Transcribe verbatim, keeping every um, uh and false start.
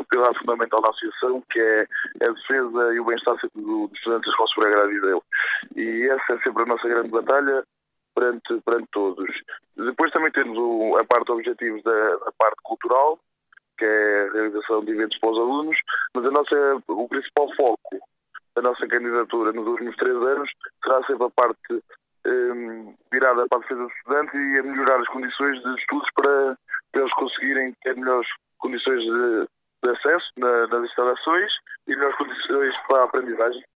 pilar fundamental da associação, que é a defesa e o bem-estar dos estudantes da Escola Superior Agrária de Viseu. E essa é sempre a nossa grande batalha perante, perante todos. Depois também temos o, a parte de objetivos da, da parte cultural, que é a realização de eventos para os alunos, mas a nossa, o principal foco da nossa candidatura nos últimos três anos será sempre a parte um, virada para a defesa dos estudantes e a melhorar as condições de estudos para, para eles conseguirem ter melhores condições de, de acesso na, nas instalações e melhores condições para a aprendizagem.